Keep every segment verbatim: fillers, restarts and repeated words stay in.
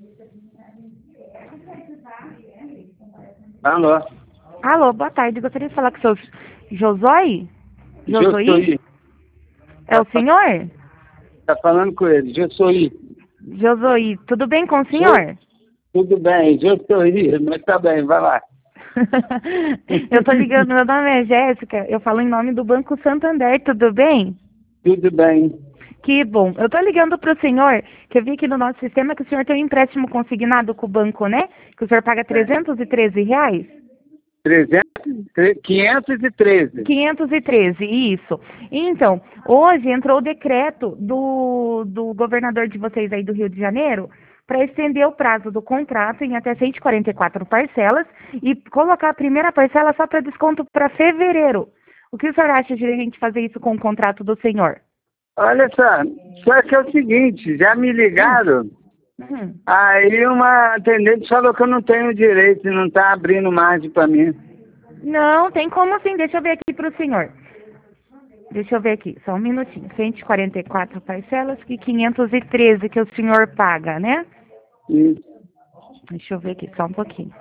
Alô? Alô, boa tarde. Gostaria de falar com o seu Josué? Josué? Josué. É o senhor? Tá falando com ele, Josué. Josué, tudo bem com o senhor? Tudo bem, Josué, mas tá bem, vai lá. Eu tô ligando, meu nome é Jéssica, eu falo em nome do Banco Santander, tudo bem? Tudo bem. Que bom. Eu tô ligando pro senhor, que eu vi aqui no nosso sistema que o senhor tem um empréstimo consignado com o banco, né? Que o senhor paga trezentos e treze reais. trezentos, quinhentos e treze. quinhentos e treze, isso. Então, hoje entrou o decreto do, do governador de vocês aí do Rio de Janeiro para estender o prazo do contrato em até cento e quarenta e quatro parcelas e colocar a primeira parcela só para desconto para fevereiro. O que o senhor acha de a gente fazer isso com o contrato do senhor? Olha só, só que é o seguinte, já me ligaram, Uhum. aí uma atendente falou que eu não tenho direito, não tá abrindo margem para mim. Não, tem como sim. Deixa eu ver aqui para o senhor. Deixa eu ver aqui, só um minutinho. cento e quarenta e quatro parcelas e quinhentos e treze que o senhor paga, né? Isso. Deixa eu ver aqui, só um pouquinho.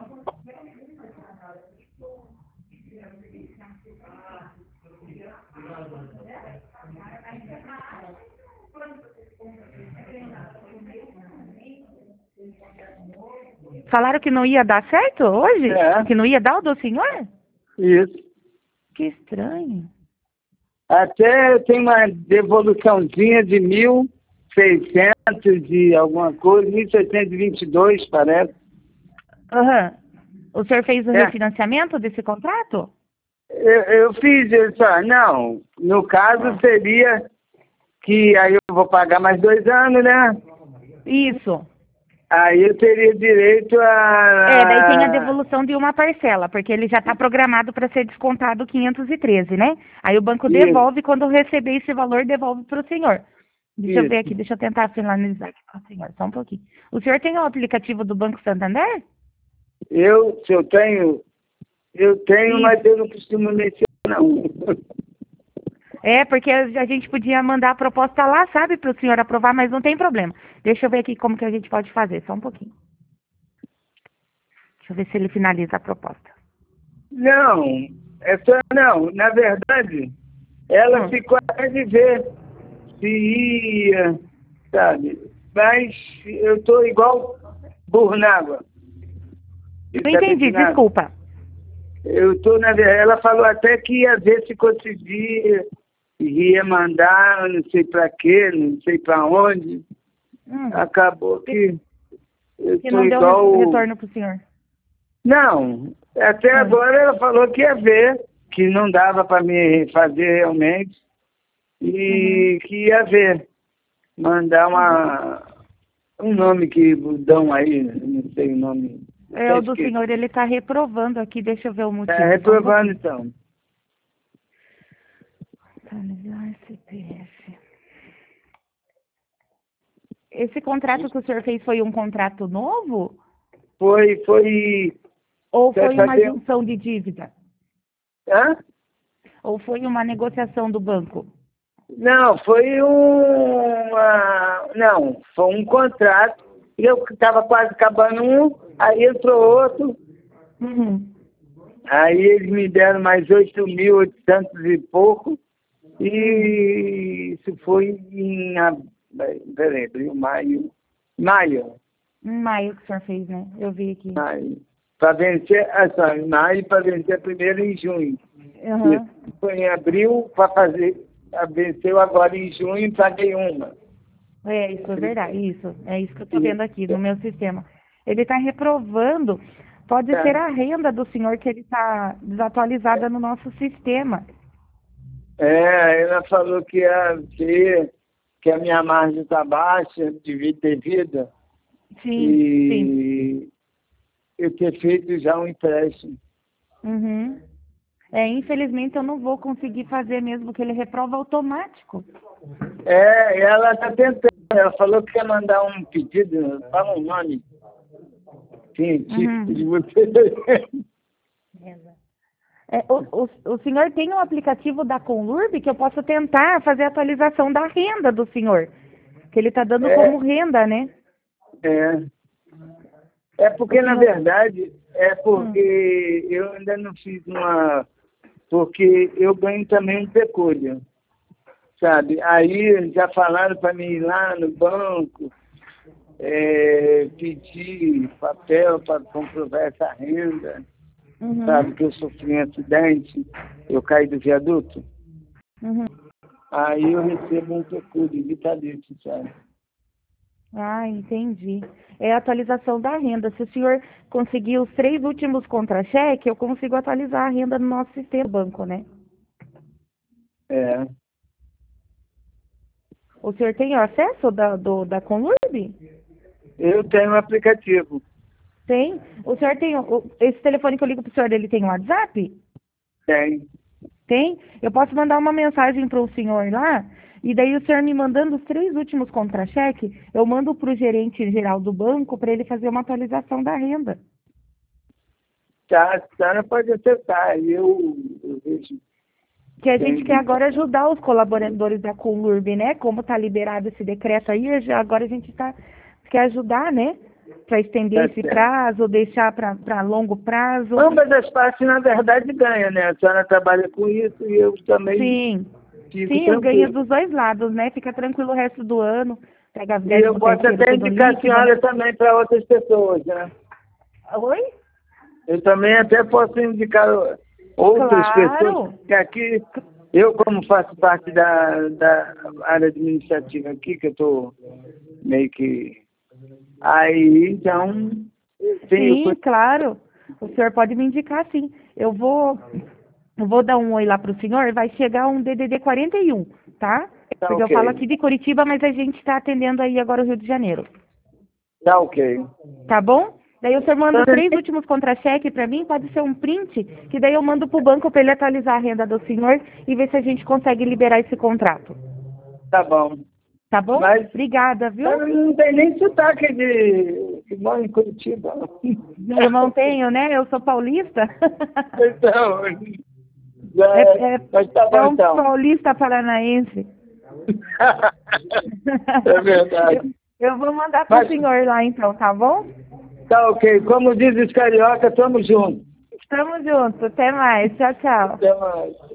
Falaram que não ia dar certo hoje? É. Que não ia dar o do senhor? Isso. Que estranho. Até tem uma devoluçãozinha de mil seiscentos e alguma coisa, mil seiscentos e vinte e dois, parece. Aham. O senhor fez o É. refinanciamento desse contrato? Eu, eu fiz isso, ah, não, no caso seria que aí eu vou pagar mais dois anos, né? Isso. Aí eu teria direito a... É, daí tem a devolução de uma parcela, porque ele já está programado para ser descontado quinhentos e treze, né? Aí o banco Isso. devolve, quando receber esse valor, devolve para o senhor. Deixa eu Isso. ver aqui, deixa eu tentar finalizar aqui com o senhor, só um pouquinho. O senhor tem o aplicativo do Banco Santander? Eu, se eu tenho, eu tenho, Isso. mas eu não costumo mexer, não. É, porque a gente podia mandar a proposta lá, sabe, para o senhor aprovar, mas não tem problema. Deixa eu ver aqui como que a gente pode fazer, só um pouquinho. Deixa eu ver se ele finaliza a proposta. Não, é só, não, na verdade, ela Hum. ficou até de ver se ia, sabe? Mas eu tô igual burro na água. Não entendi, desculpa. Eu tô na verdade, ela falou até que ia ver se conseguia, ia mandar, não sei para quê, não sei para onde. Hum. Acabou que eu Que tô não deu igual... re- retorno para o senhor. Não, até Ah. agora ela falou que ia ver, que não dava para me fazer realmente, e Uhum. que ia ver, mandar uma, um nome que dão aí, não sei o nome. É, até o do esqueci. senhor, ele está reprovando aqui, deixa eu ver o motivo. Tá reprovando então. Atualizar C P F. Esse contrato que o senhor fez foi um contrato novo? Foi, foi... Ou Quer foi uma saber? junção de dívida? Hã? Ou foi uma negociação do banco? Não, foi uma... Não, foi um contrato. Eu estava quase acabando um, aí entrou outro, Uhum. aí eles me deram mais oito mil e oitocentos e pouco, e isso foi em... ab- Peraí, abril, maio... Maio. Em maio que o senhor fez, né? Eu vi aqui. Maio. Para vencer, ah, só, em maio para vencer primeiro em junho. Uhum. Isso. Foi em abril para fazer, ah, venceu agora em junho e paguei uma. É, isso é verdade, isso. É isso que eu estou vendo aqui no meu sistema. Ele está reprovando, pode Tá. ser a renda do senhor que ele está desatualizada no nosso sistema. É, ela falou que ia ver que a minha margem está baixa, devido devido, Sim, sim. e eu ter feito já um empréstimo. Uhum. É, infelizmente eu não vou conseguir fazer mesmo, porque ele reprova automático. É, ela está tentando, ela falou que ia mandar um pedido, fala um nome científico Uhum. de você. É, o, o, o senhor tem um aplicativo da Conlurb que eu posso tentar fazer a atualização da renda do senhor, que ele está dando É. como renda, né? É. É porque, na senhor... verdade, é porque hum. eu ainda não fiz uma... Porque eu ganho também um pecúlio, sabe? Aí já falaram para mim ir lá no banco, é, pedir papel para comprovar essa renda, uhum. sabe? Que eu sofri um acidente, eu caí do viaduto. Uhum. Aí eu recebo um pecúlio vitalício, sabe? Ah, entendi. É a atualização da renda. Se o senhor conseguir os três últimos contra-cheque, eu consigo atualizar a renda no nosso sistema do banco, né? É. O senhor tem acesso da, do, da Conlurb? Eu tenho um aplicativo. Tem? O senhor tem... O, esse telefone que eu ligo pro senhor, ele tem WhatsApp? Tem. Tem? Eu posso mandar uma mensagem para o senhor lá, e daí o senhor me mandando os três últimos contra-cheque, eu mando para o gerente geral do banco para ele fazer uma atualização da renda. Tá, a senhora pode acertar. Eu, eu vejo. Que a gente quer agora ajudar os colaboradores da Conlurb, né? Como está liberado esse decreto aí, agora a gente tá, quer ajudar, né? Para estender tá esse certo. prazo, deixar para longo prazo. Ambas as partes, na verdade, ganham, né? A senhora trabalha com isso e eu também Sim, fico sim, eu ganho tranquilo. dos dois lados, né? Fica tranquilo o resto do ano. Pega as E eu posso até indicar a senhora também para outras pessoas, né? Oi? Eu também até posso indicar outras Claro. pessoas, que aqui, eu como faço parte da, da área administrativa aqui, que eu estou meio que... Aí, então... Sim, eu... claro. O senhor pode me indicar, sim. Eu vou, eu vou dar um oi lá para o senhor, vai chegar um D D D quarenta e um, tá? Tá. Porque okay. eu falo aqui de Curitiba, mas a gente está atendendo aí agora o Rio de Janeiro. Tá ok. Tá bom? Daí o senhor manda os três últimos contra-cheque para mim, pode ser um print, que daí eu mando pro banco para ele atualizar a renda do senhor e ver se a gente consegue liberar esse contrato. Tá bom. Tá bom? Mas, obrigada, viu? Não tem nem sotaque de que mora em Curitiba. Eu não tenho, né? Eu sou paulista. Então, já, é, é, mas tá bom, é um então. paulista paranaense. É verdade. Eu, eu vou mandar para o mas... senhor lá então, tá bom? Tá ok. Como diz os carioca, tamo junto. Tamo junto. Até mais. Tchau, tchau. Até mais.